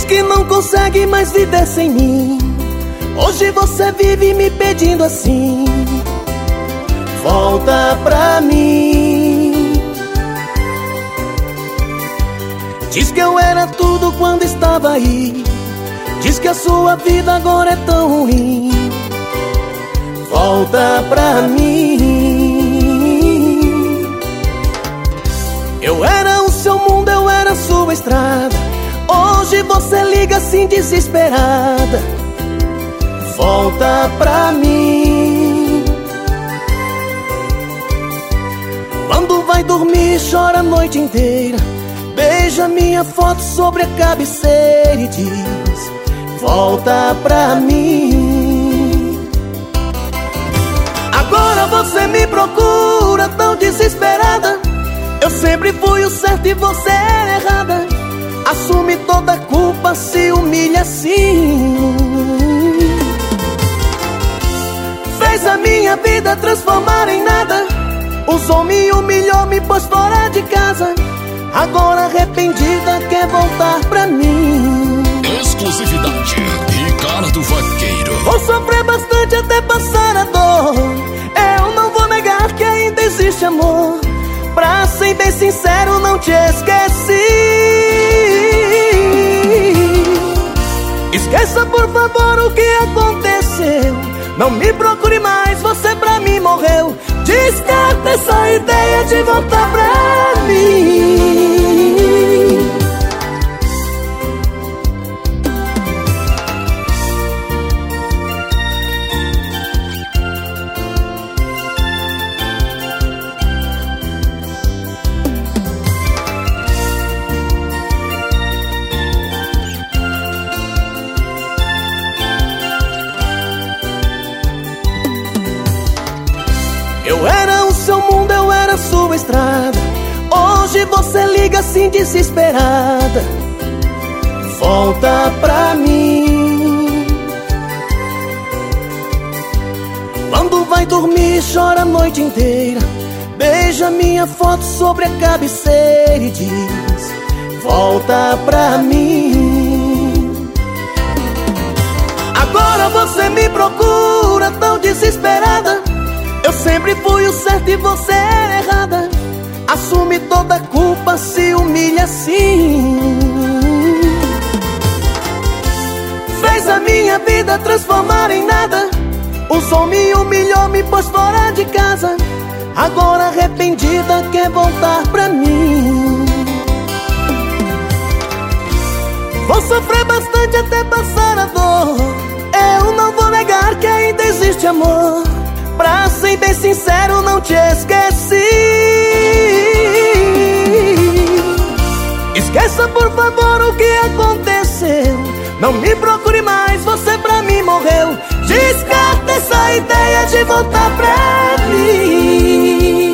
que não consegue mais viver sem mim. Hoje você vive me pedindo assim: volta pra mim. Diz que eu era tudo quando estava aí. Diz que a sua vida agora é tão ruim. Volta pra mim. Eu era o seu mundo, eu era a sua estrada. Hoje você liga assim desesperada. Volta pra mim. Quando vai dormir chora a noite inteira. Beija minha foto sobre a cabeceira e diz: volta pra mim. Agora você me procura tão desesperada. Eu sempre fui o certo e você é errada. Assume toda a culpa, se humilha assim. Fez a minha vida transformar em nada. Usou, me humilhou, me pôs fora de casa. Agora arrependida quer voltar pra mim. Exclusividade Ricardo Vaqueiro. Vou sofrer bastante até passar a dor. Eu não vou negar que ainda existe amor. Pra ser bem sincero, não te esqueci. Esqueça por favor o que aconteceu. Não me procure mais, você pra mim morreu. Descarta essa ideia de voltar pra mim. Eu era o seu mundo, eu era a sua estrada. Hoje você liga assim desesperada. Volta pra mim. Quando vai dormir chora a noite inteira. Beija minha foto sobre a cabeceira e diz: volta pra mim. Agora você me procura tão desesperada. Eu sempre fui o certo e você é errada. Assume toda a culpa, se humilha assim. Fez a minha vida transformar em nada. Usou, me humilhou, me pôs fora de casa. Agora arrependida quer voltar pra mim. Vou sofrer bastante até passar a dor. Eu não vou negar que ainda existe amor. Pra ser bem sincero, não te esqueci. Esqueça por favor o que aconteceu. Não me procure mais, você pra mim morreu. Descarta essa ideia de voltar pra mim.